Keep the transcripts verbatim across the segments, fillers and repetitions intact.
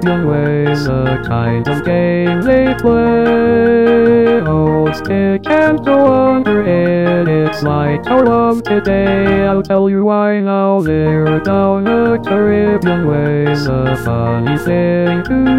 Caribbean ways, a kind of game they play. Old stick can't go under it, it's like our love today. I'll tell you why now. They're down the Caribbean ways, a funny thing to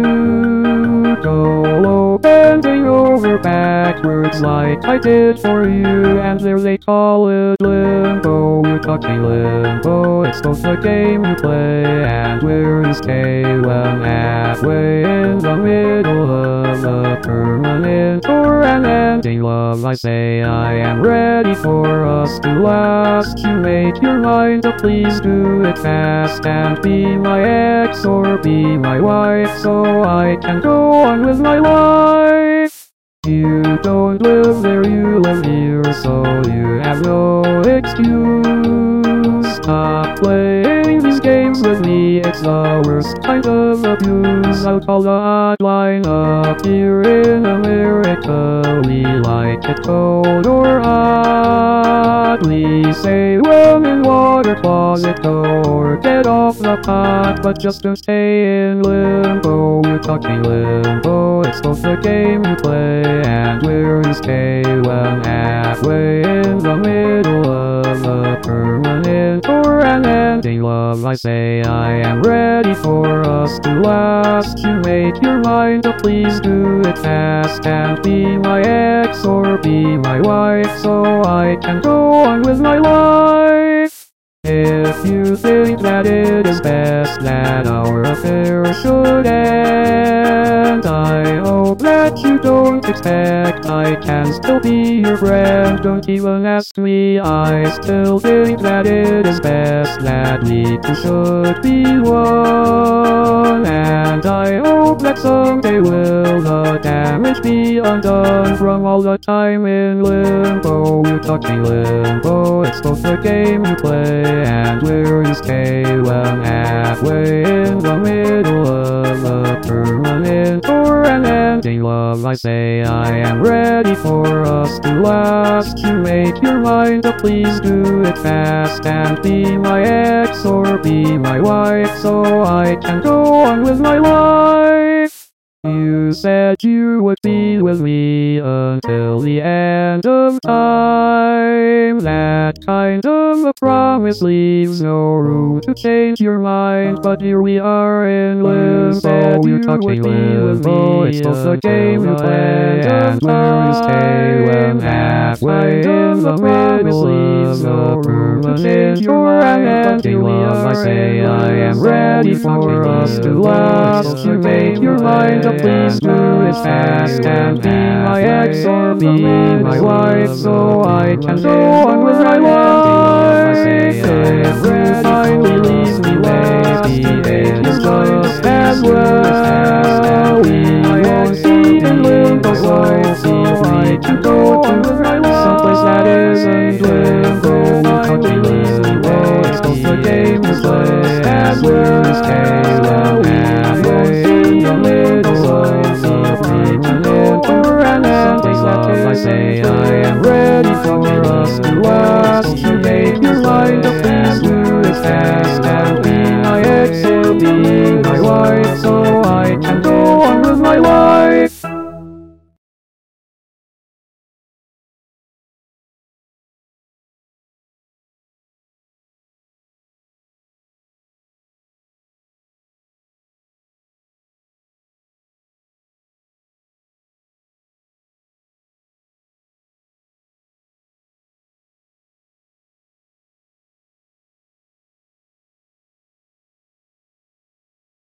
do. Go low, bending over backwards like I did for you, and there they call it limbo. We're talking limbo. It's both a game you play and where you stay when halfway in the middle of a permanent or an ending love. I say I am ready for us to last. You make your mind up, please do it fast, and be my ex or be my wife so I can go on with my life. You don't live there, you live here, so you have no excuse. Stop playing these games with me, it's the worst kind of abuse. I'll call the hotline up here in America. We like it cold or hot. Please say when in water closet, go or get off the pot, but just don't stay in limbo. We're talking limbo. It's both a game you play and where you stay when halfway in the middle of a permanent or an ending love. I say I am ready for us to last. You make your mind up, please do it fast, and be my ex or be my wife so I can go on with my life. If you think that it is best that our affair should end, I hope that you don't expect I can still be your friend. Don't even ask me, I still think that it is best that we two should be one, and I hope that someday will the damage be undone from all the time in limbo. We're talking limbo. It's both a game you play and where you stay when halfway in the middle of a permanent or an ending love. I say I am ready for us to last. You make your mind up, please do it fast, and be my ex or be my wife so I can go on with my life. You said you would be with me until the end of time. That kind of a promise leaves no room to change your mind, but here we are in limbo. We're talking limbo. It's both a game you play and where you stay when halfway in the middle leaves no room to change your mind, but here we are. I say I am ready for us to last. You make your mind up, please do it fast, and be my ex or be my wife so I can go on with my life. If you finally leave me, maybe it is just as well. We won't see in limbo, so feel free to go on with my life someplace that isn't limbo. Touching limbo, it's both a game to play as well as stay well. And won't see in limbo, so feel free to go on with my life. I say I